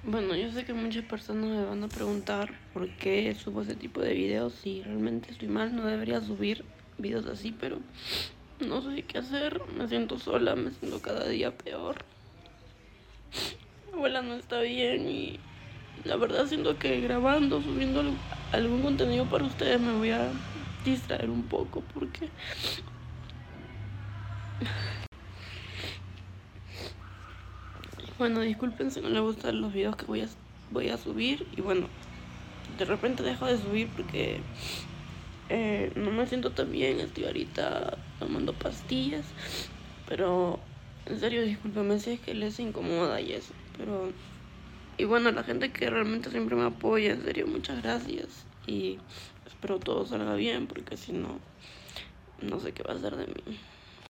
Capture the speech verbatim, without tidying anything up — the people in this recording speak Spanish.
Bueno, yo sé que muchas personas me van a preguntar por qué subo ese tipo de videos. Si realmente estoy mal, no debería subir videos así, pero no sé qué hacer. Me siento sola, me siento cada día peor. Mi abuela no está bien y la verdad siento que grabando, subiendo algún contenido para ustedes me voy a distraer un poco porque bueno, disculpen si no les gustan los videos que voy a, voy a subir. Y bueno, de repente dejo de subir porque eh, no me siento tan bien. Estoy ahorita tomando pastillas. Pero en serio, discúlpenme si es que les incomoda y eso. Pero, y bueno, la gente que realmente siempre me apoya, en serio, muchas gracias. Y espero todo salga bien porque si no, no sé qué va a ser de mí.